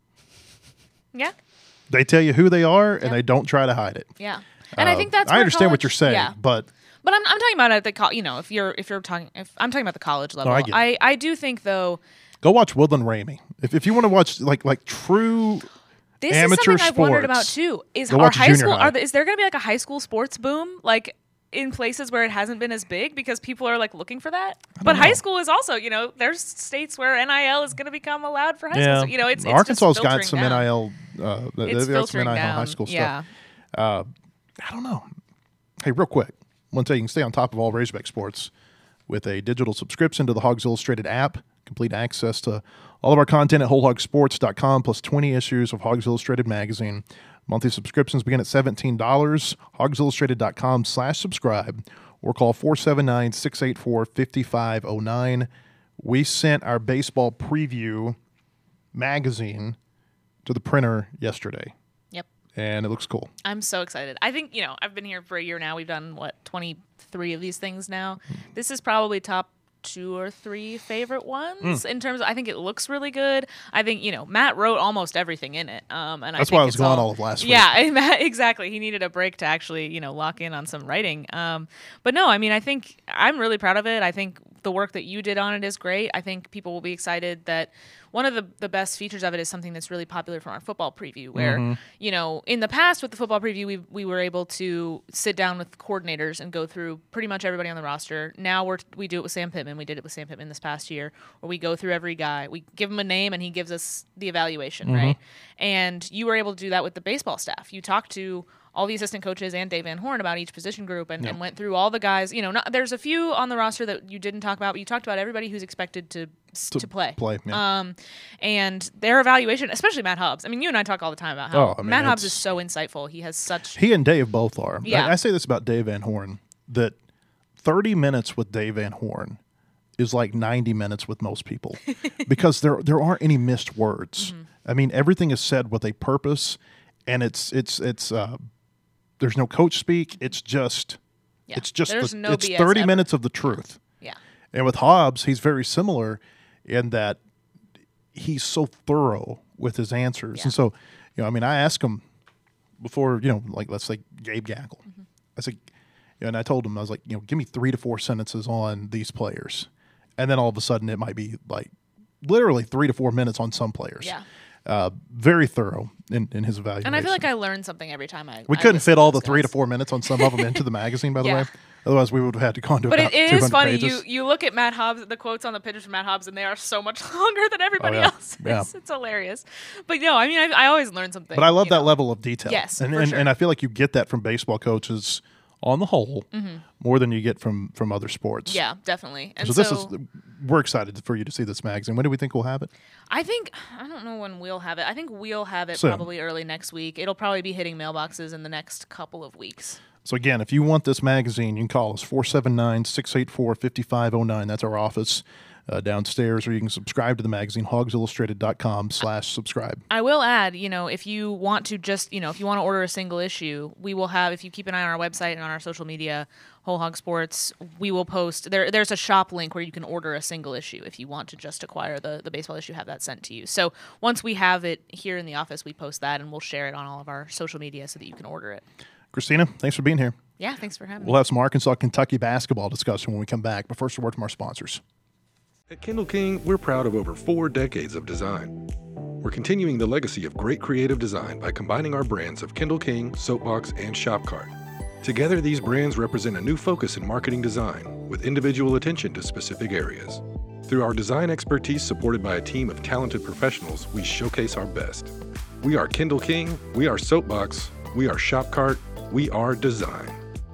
Yeah.
They tell you who they are, and
yeah.
they don't try to hide it.
Yeah. And uh, I think that's
I understand
college,
what you're saying,
yeah.
but
but I'm I'm talking about at the co- you know, if you're if you're talking if I'm talking about the college level.
No, I, get
I I do think though.
Go watch Woodland Ramey. If if you want to watch like like true
this
amateur
is something
sports,
I've wondered about too. Is
go
our
watch
high school
high.
are the, is there going to be like a high school sports boom, like in places where it hasn't been as big because people are like looking for that? But
know.
high school is also, you know, there's states where N I L is going to become allowed for high
yeah.
school. So, you know, it's, it's
Arkansas's
just
got some
down.
N I L. Uh,
it's
they've got some N I L
down.
high school
yeah.
stuff. Uh, I don't know. Hey, real quick, I want to tell you, you can stay on top of all Razorback sports with a digital subscription to the Hogs Illustrated app. Complete access to all of our content at whole hog sports dot com, plus twenty issues of Hogs Illustrated magazine. Monthly subscriptions begin at seventeen dollars. hogs illustrated dot com slash subscribe, or call four seven nine, six eight four, five five zero nine. We sent our baseball preview magazine to the printer yesterday.
Yep.
And it looks cool.
I'm so excited. I think, you know, I've been here for a year now. We've done, what, twenty-three of these things now. This is probably top two or three favorite ones mm. in terms of, I think it looks really good. I think, you know, Matt wrote almost everything in it. Um, and
That's
I think
why I was
it's
gone
all,
all of last week.
Yeah, Matt, exactly. He needed a break to actually, you know, lock in on some writing. Um, but no, I mean, I think I'm really proud of it. I think the work that you did on it is great. I think people will be excited that one of the, the best features of it is something that's really popular from our football preview, where, mm-hmm. you know, in the past with the football preview, we we were able to sit down with coordinators and go through pretty much everybody on the roster. Now we're we do it with Sam Pittman. We did it with Sam Pittman this past year, where we go through every guy. We give him a name and he gives us the evaluation, mm-hmm. right? And you were able to do that with the baseball staff. You talked to all the assistant coaches and Dave Van Horn about each position group and, yep. and went through all the guys. You know, not, there's a few on the roster that you didn't talk about, but you talked about everybody who's expected to to, to play.
play yeah.
Um, and their evaluation, especially Matt Hubbs. I mean, you and I talk all the time about how
oh, I mean,
Matt Hubbs is so insightful. He has such...
He and Dave both are.
Yeah.
I, I say this about Dave Van Horn, that thirty minutes with Dave Van Horn is like ninety minutes with most people because there there aren't any missed words. Mm-hmm. I mean, everything is said with a purpose, and it's it's it's uh, there's no coach speak. It's just
yeah.
it's just
there's
the,
no
it's
B S
thirty
ever.
minutes of the truth.
Yeah.
And with Hobbs, he's very similar in that he's so thorough with his answers.
Yeah.
And so, you know, I mean, I asked him before, you know, like let's say Gabe Gaggle. Mm-hmm. I said, you know, and I told him, I was like, you know, give me three to four sentences on these players. And then all of a sudden it might be like literally three to four minutes on some players.
Yeah.
Uh, very thorough in, in his evaluation.
And I feel like I learned something every time I
We
I
couldn't fit all the
guys.
three to four minutes on some of them into the magazine, by the
Yeah.
way. Otherwise, we would have had to go into
But
about
it, it
two hundred
is funny.
pages.
You you look at Matt Hobbs, the quotes on the pictures from Matt Hobbs, and they are so much longer than everybody
Oh, yeah.
else.
Yeah.
It's, it's hilarious. But no, I mean, I, I always learn something.
But I love
you
that
know.
level of detail.
Yes,
and
for
and,
sure.
and I feel like you get that from baseball coaches on the whole
Mm-hmm.
more than you get from from other sports.
Yeah, definitely. And
So,
so,
this is we're excited for you to see this magazine. When do we think we'll have it?
I think I don't know when we'll have it. I think we'll have it
Soon.
probably early next week. It'll probably be hitting mailboxes in the next couple of weeks.
So again, if you want this magazine, you can call us four seven nine, six eight four, five five zero nine. That's our office uh, downstairs, or you can subscribe to the magazine, hogs illustrated dot com slash subscribe.
I will add, you know, if you want to just, you know, if you want to order a single issue, we will have, if you keep an eye on our website and on our social media, Whole Hog Sports, we will post, there. there's a shop link where you can order a single issue if you want to just acquire the, the baseball issue, have that sent to you. So once we have it here in the office, we post that and we'll share it on all of our social media so that you can order it.
Christina, thanks for being here.
Yeah, thanks for having
We'll
me.
have some Arkansas Kentucky basketball discussion when we come back. But first, a word from our sponsors.
At Kindle King, we're proud of over four decades of design. We're continuing the legacy of great creative design by combining our brands of Kindle King, Soapbox, and Shopcart. Together, these brands represent a new focus in marketing design with individual attention to specific areas. Through our design expertise supported by a team of talented professionals, we showcase our best. We are Kindle King, we are Soapbox, we are Shopcart, we are design.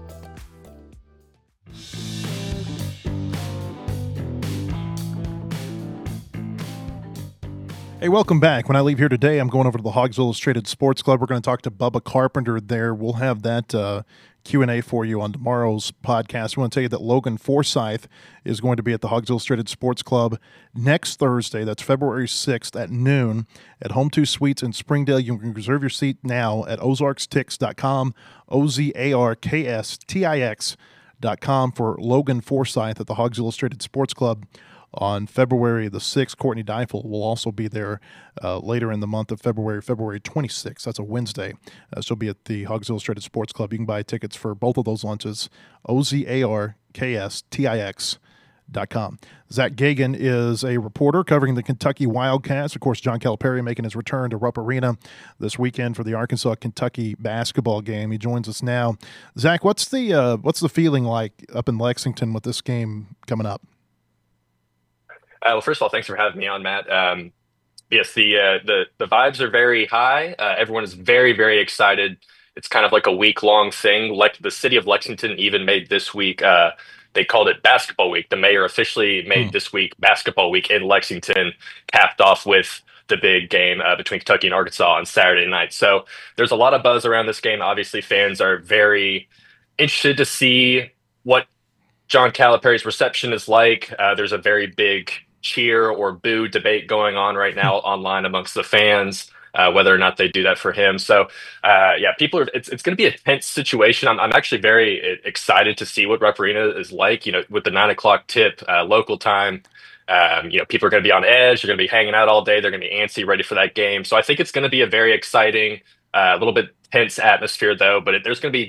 Hey, welcome back. When I leave here today, I'm going over to the Hogs Illustrated Sports Club. We're going to talk to Bubba Carpenter there. We'll have that uh, Q and A for you on tomorrow's podcast. We want to tell you that Logan Forsyth is going to be at the Hogs Illustrated Sports Club next Thursday. That's February sixth at noon at Home two Suites in Springdale. You can reserve your seat now at ozarks tix dot com, O Z A R K S T I X dot com for Logan Forsyth at the Hogs Illustrated Sports Club. On February the sixth, Courtney Deifel will also be there uh, later in the month of February, February twenty-sixth. That's a Wednesday. Uh, she'll be at the Hogs Illustrated Sports Club. You can buy tickets for both of those lunches, O Z A R K S T I X dot com. Zach Gagan is a reporter covering the Kentucky Wildcats. Of course, John Calipari making his return to Rupp Arena this weekend for the Arkansas-Kentucky basketball game. He joins us now. Zach, what's the uh, what's the feeling like up in Lexington with this game coming up?
Uh, well, first of all, thanks for having me on, Matt. Um, yes, the uh, the the vibes are very high. Uh, everyone is very, very excited. It's kind of like a week long thing. Like the city of Lexington even made this week. Uh, they called it Basketball Week. The mayor officially made hmm. this week Basketball Week in Lexington, capped off with the big game uh, between Kentucky and Arkansas on Saturday night. So there's a lot of buzz around this game. Obviously, fans are very interested to see what John Calipari's reception is like. Uh, there's a very big cheer or boo debate going on right now online amongst the fans, uh, whether or not they do that for him. So, uh, yeah, people are, it's, it's going to be a tense situation. I'm, I'm actually very excited to see what Rupp Arena is like, you know, with the nine o'clock tip, uh, local time. Um, you know, people are going to be on edge. They're going to be hanging out all day. They're going to be antsy, ready for that game. So I think it's going to be a very exciting, a uh, little bit tense atmosphere though, but it, there's going to be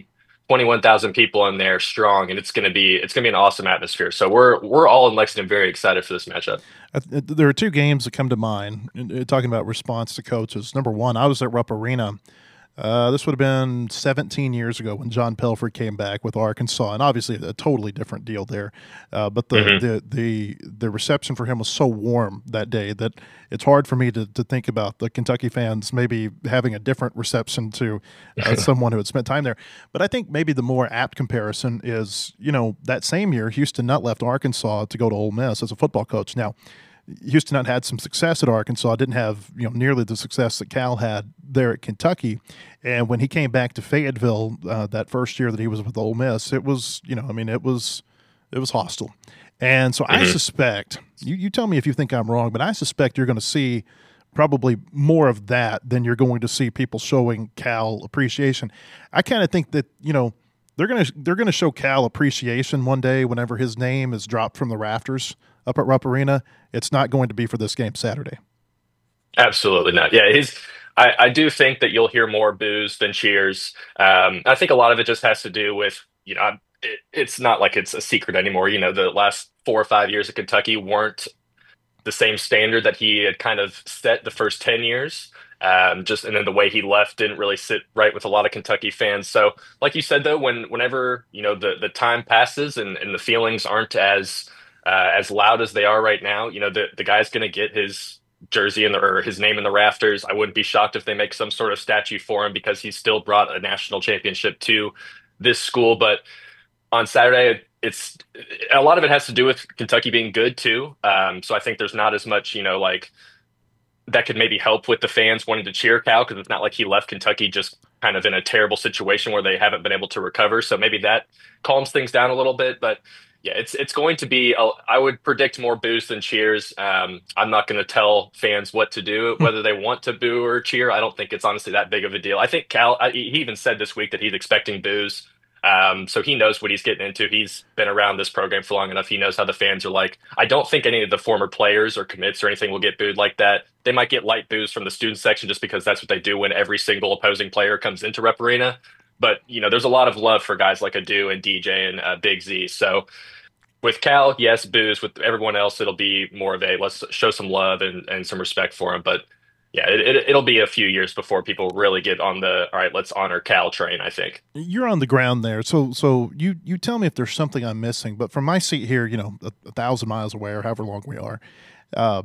twenty-one thousand people in there strong, and it's going to be it's going to be an awesome atmosphere. So we're we're all in Lexington very excited for this matchup.
Uh, There are two games that come to mind uh, talking about response to coaches. Number one, I was at Rupp Arena. Uh, this would have been seventeen years ago when John Pelfrey came back with Arkansas, and obviously a totally different deal there. Uh, but the,
Mhm.
the the the reception for him was so warm that day that it's hard for me to, to think about the Kentucky fans maybe having a different reception to uh, someone who had spent time there. But I think maybe the more apt comparison is, you know, that same year Houston Nutt left Arkansas to go to Ole Miss as a football coach. Now, Houston Nutt had some success at Arkansas, didn't have, you know, nearly the success that Cal had there at Kentucky. And when he came back to Fayetteville uh, that first year that he was with Ole Miss, it was, you know, I mean, it was it was hostile. And so I
Mhm.
suspect, you, you tell me if you think I'm wrong, but I suspect you're going to see probably more of that than you're going to see people showing Cal appreciation. I kind of think that, you know, they're going to they're going to show Cal appreciation one day whenever his name is dropped from the rafters up at Rupp Arena. It's not going to be for this game Saturday.
Absolutely not. Yeah, he's. I, I do think that you'll hear more boos than cheers. Um, I think a lot of it just has to do with, you know, it, it's not like it's a secret anymore. You know, the last four or five years of Kentucky weren't the same standard that he had kind of set the first ten years. Um, just and then the way he left didn't really sit right with a lot of Kentucky fans. So, like you said, though, when whenever you know the the time passes and, and the feelings aren't as uh, as loud as they are right now, you know, the the guy's going to get his jersey in the, or his name in the rafters. I wouldn't be shocked if they make some sort of statue for him because he still brought a national championship to this school. But on Saturday, it's a lot of it has to do with Kentucky being good too. Um, so I think there's not as much, you know, like that could maybe help with the fans wanting to cheer Cal because it's not like he left Kentucky just kind of in a terrible situation where they haven't been able to recover. So maybe that calms things down a little bit. But yeah, it's it's going to be, a, I would predict more boos than cheers. Um, I'm not going to tell fans what to do, whether they want to boo or cheer. I don't think it's honestly that big of a deal. I think Cal, I, he even said this week that he's expecting boos. Um, so he knows what he's getting into. He's been around this program for long enough. He knows how the fans are like. I don't think any of the former players or commits or anything will get booed like that. They might get light boos from the student section just because that's what they do when every single opposing player comes into Rupp Arena. But, you know, there's a lot of love for guys like Adu and D J and uh, Big Z. So with Cal, yes, boos. With everyone else, it'll be more of a let's show some love and, and some respect for him. But yeah, it, it, it'll be a few years before people really get on the all right, let's honor Cal train, I think.
You're on the ground there, so so you you tell me if there's something I'm missing. But from my seat here, you know, a, a thousand miles away or however long we are, uh,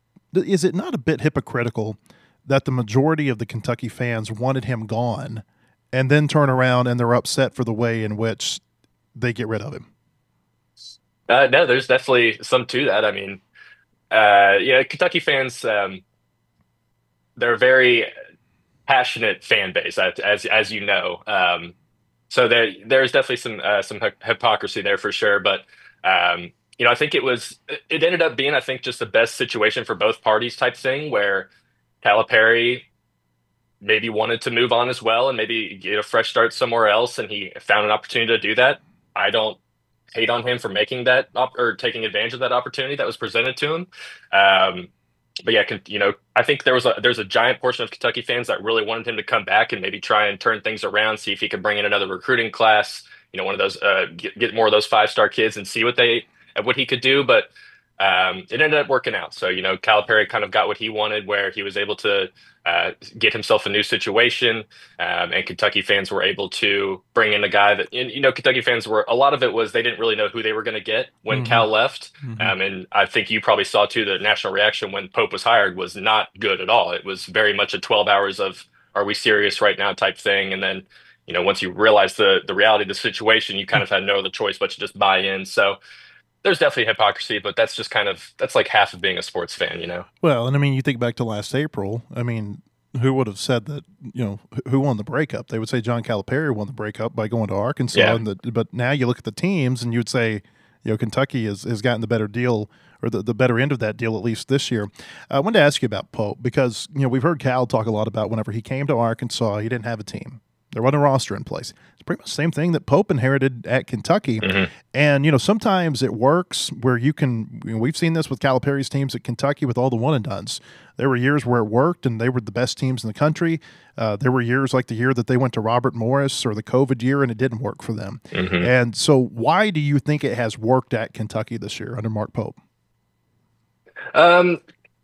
is it not a bit hypocritical that the majority of the Kentucky fans wanted him gone, and then turn around and they're upset for the way in which they get rid of him?
Uh, no, there's definitely some to that. I mean, uh, yeah, Kentucky fans, um, they're a very passionate fan base, as as you know. Um, so there there's definitely some uh, some hypocrisy there for sure. But um, you know, I think it was it ended up being, I think, just the best situation for both parties type thing, where Calipari maybe wanted to move on as well and maybe get a fresh start somewhere else, and he found an opportunity to do that. I don't hate on him for making that op- or taking advantage of that opportunity that was presented to him. Um, but yeah, you know, I think there was a there's a giant portion of Kentucky fans that really wanted him to come back and maybe try and turn things around, see if he could bring in another recruiting class. You know, one of those uh, get, get more of those five star kids and see what they what he could do. But um, it ended up working out. So you know, Calipari kind of got what he wanted, where he was able to uh, get himself a new situation, um, and Kentucky fans were able to bring in a guy that, you know, Kentucky fans were, a lot of it was they didn't really know who they were going to get when
Mhm.
Cal left.
Mhm.
Um, and I think you probably saw too, the national reaction when Pope was hired was not good at all. It was very much a twelve hours of, are we serious right now type thing. And then, you know, once you realize the the reality of the situation, you kind of had no other choice but to just buy in. So there's definitely hypocrisy, but that's just kind of, that's like half of being a sports fan, you know?
Well, and I mean, you think back to last April. I mean, who would have said that? You know, who won the breakup? They would say John Calipari won the breakup by going to Arkansas.
Yeah.
And the, but now you look at the teams, and you would say, you know, Kentucky has, has gotten the better deal, or the, the better end of that deal, at least this year. I wanted to ask you about Pope because, you know, we've heard Cal talk a lot about whenever he came to Arkansas, he didn't have a team. There wasn't a roster in place. It's pretty much the same thing that Pope inherited at Kentucky.
Mm-hmm.
And, you know, sometimes it works where you can, you know, we've seen this with Calipari's teams at Kentucky with all the one and dones. There were years where it worked and they were the best teams in the country. Uh, there were years like the year that they went to Robert Morris or the COVID year and it didn't work for them.
Mm-hmm.
And so why do you think it has worked at Kentucky this year under Mark Pope?
Um,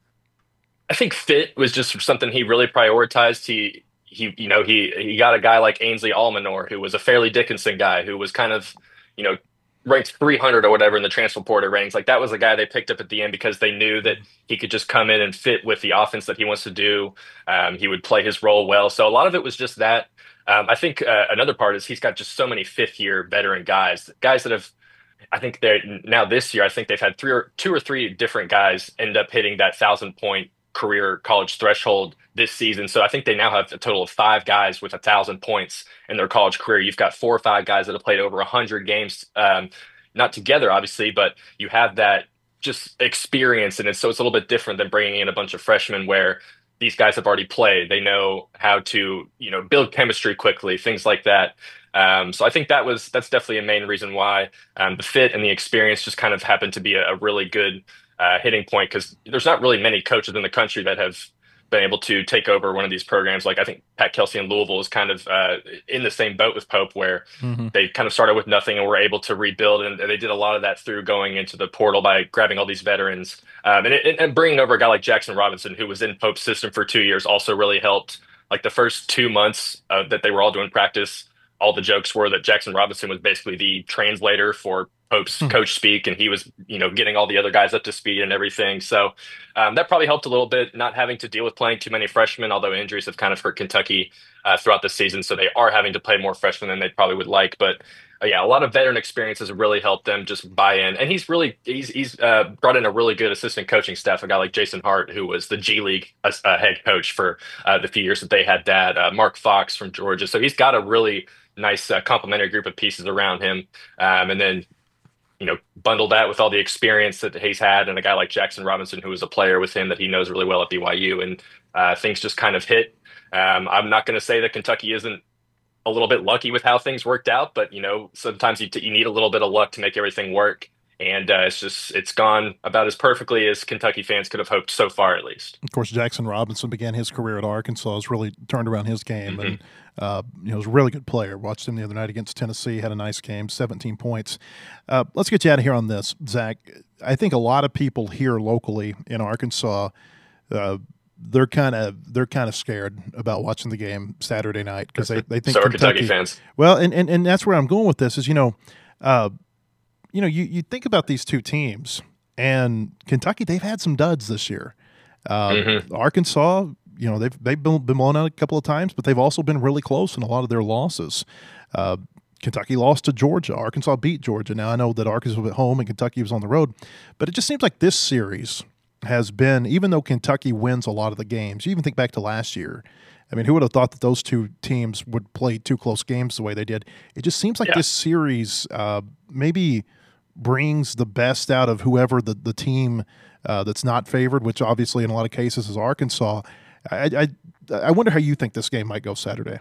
I think fit was just something he really prioritized. He, he, you know, he, he got a guy like Ainsley Almanor, who was a Fairleigh Dickinson guy, who was kind of, you know, ranked three hundred or whatever in the transfer portal ratings. Like that was a guy they picked up at the end because they knew that he could just come in and fit with the offense that he wants to do. Um, he would play his role well. So a lot of it was just that. Um, I think uh, another part is he's got just so many fifth year veteran guys, guys that have, I think they're now this year, I think they've had three or two or three different guys end up hitting that thousand point career college threshold this season. So I think they now have a total of five guys with a thousand points in their college career. You've got four or five guys that have played over a hundred games, um, not together, obviously, but you have that just experience. And it's, so it's a little bit different than bringing in a bunch of freshmen where these guys have already played. They know how to, you know, build chemistry quickly, things like that. Um, so I think that was, that's definitely a main reason why um, the fit and the experience just kind of happened to be a, a really good uh, hitting point, because there's not really many coaches in the country that have been able to take over one of these programs. Like I think Pat Kelsey in Louisville is kind of uh, in the same boat with Pope, where mm-hmm. they kind of started with nothing and were able to rebuild. And they did a lot of that through going into the portal by grabbing all these veterans um, and, and bringing over a guy like Jackson Robinson, who was in Pope's system for two years, also really helped. Like the first two months uh, that they were all doing practice, all the jokes were that Jackson Robinson was basically the translator for Pope's hmm. coach speak, and he was, you know, getting all the other guys up to speed and everything. So um, that probably helped a little bit, not having to deal with playing too many freshmen, although injuries have kind of hurt Kentucky uh, throughout the season. So they are having to play more freshmen than they probably would like. But uh, yeah, a lot of veteran experiences have really helped them just buy in. And he's really, he's, he's uh, brought in a really good assistant coaching staff, a guy like Jason Hart, who was the G League uh, head coach for uh, the few years that they had that, uh, Mark Fox from Georgia. So he's got a really nice uh, complementary group of pieces around him. Um, and then, you know, bundle that with all the experience that he's had and a guy like Jackson Robinson, who was a player with him that he knows really well at B Y U, and uh, things just kind of hit. Um, I'm not going to say that Kentucky isn't a little bit lucky with how things worked out, but, you know, sometimes you, t- you need a little bit of luck to make everything work. And uh, it's just, it's gone about as perfectly as Kentucky fans could have hoped so far, at least.
Of course, Jackson Robinson began his career at Arkansas, has really turned around his game,
Mm-hmm.
and uh, you know, was a really good player. Watched him the other night against Tennessee, had a nice game, seventeen points. Uh, let's get you out of here on this, Zach. I think a lot of people here locally in Arkansas, uh, they're kind of they're kind of scared about watching the game Saturday night because they, they think
so are
Kentucky,
Kentucky fans.
Well, and, and and that's where I'm going with this is, you know, uh, you know, you, you think about these two teams, and Kentucky, they've had some duds this year. Uh,
mm-hmm.
Arkansas, you know, they've they've been, been blown out a couple of times, but they've also been really close in a lot of their losses. Uh, Kentucky lost to Georgia. Arkansas beat Georgia. Now, I know that Arkansas was at home and Kentucky was on the road, but it just seems like this series has been, even though Kentucky wins a lot of the games, you even think back to last year, I mean, who would have thought that those two teams would play two close games the way they did? It just seems like yeah. this series uh, maybe brings the best out of whoever the, the team uh, that's not favored, which obviously in a lot of cases is Arkansas. I, I I wonder how you think this game might go Saturday.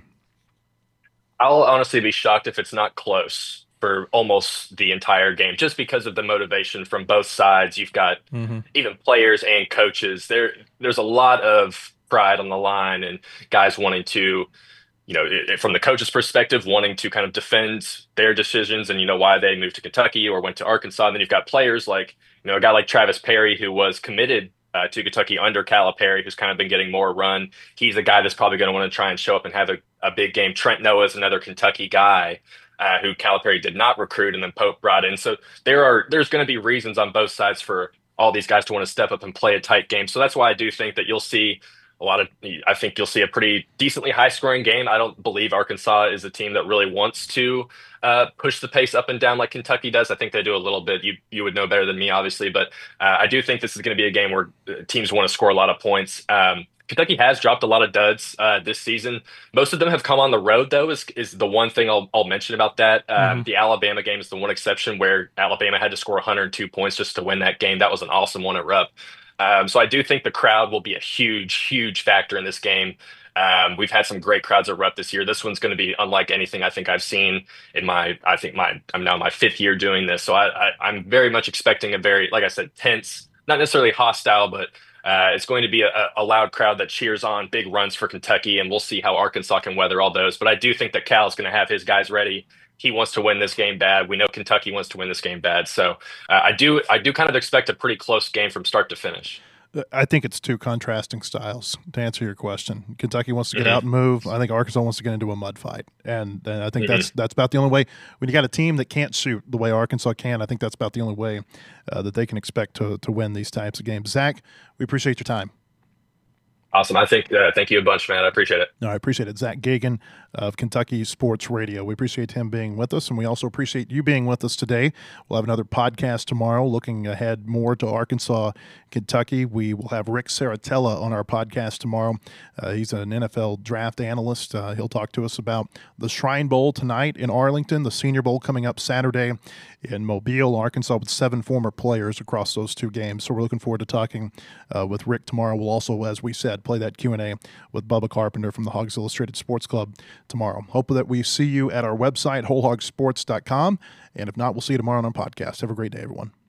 I'll honestly be shocked if it's not close for almost the entire game, just because of the motivation from both sides. You've got mm-hmm. even players and coaches. There, there's a lot of pride on the line, and guys wanting to, you know, it, from the coach's perspective, wanting to kind of defend their decisions and, you know, why they moved to Kentucky or went to Arkansas. And then you've got players like, you know, a guy like Travis Perry, who was committed Uh, to Kentucky under Calipari, who's kind of been getting more run. He's a guy that's probably going to want to try and show up and have a, a big game. Trent Noah is another Kentucky guy uh, who Calipari did not recruit and then Pope brought in. So there are there's going to be reasons on both sides for all these guys to want to step up and play a tight game. So that's why I do think that you'll see a lot of, I think you'll see a pretty decently high scoring game. I don't believe Arkansas is a team that really wants to uh, push the pace up and down like Kentucky does. I think they do a little bit. You you would know better than me, obviously, but uh, I do think this is going to be a game where teams want to score a lot of points. Um, Kentucky has dropped a lot of duds uh, this season. Most of them have come on the road, though, is is the one thing I'll, I'll mention about that. Um, mm-hmm. The Alabama game is the one exception where Alabama had to score one hundred two points just to win that game. That was an awesome one at Rupp. Um, so I do think the crowd will be a huge, huge factor in this game. Um, we've had some great crowds at Rupp this year. This one's going to be unlike anything I think I've seen in my, I think my, I'm now my fifth year doing this. So I, I, I'm very much expecting a very, like I said, tense, not necessarily hostile, but uh, it's going to be a, a loud crowd that cheers on big runs for Kentucky, and we'll see how Arkansas can weather all those. But I do think that Cal's going to have his guys ready. He wants to win this game bad. We know Kentucky wants to win this game bad. So uh, I do, I do kind of expect a pretty close game from start to finish.
I think it's two contrasting styles, to answer your question. Kentucky wants to get
mm-hmm.
out and move. I think Arkansas wants to get into a mud fight. And, and I think
mm-hmm.
that's that's about the only way. When you got a team that can't shoot the way Arkansas can, I think that's about the only way uh, that they can expect to, to win these types of games. Zach, we appreciate your time.
Awesome. I think, uh, thank you a bunch, man. I appreciate it.
No, I appreciate it. Zach Geoghegan of Kentucky Sports Radio. We appreciate him being with us, and we also appreciate you being with us today. We'll have another podcast tomorrow looking ahead more to Arkansas, Kentucky. We will have Rick Saratella on our podcast tomorrow. Uh, he's an N F L draft analyst. Uh, he'll talk to us about the Shrine Bowl tonight in Arlington, the Senior Bowl coming up Saturday in Mobile, Arkansas, with seven former players across those two games. So we're looking forward to talking uh, with Rick tomorrow. We'll also, as we said, play that Q and A with Bubba Carpenter from the Hogs Illustrated Sports Club tomorrow. Hope that we see you at our website, whole hog sports dot com. And if not, we'll see you tomorrow on our podcast. Have a great day, everyone.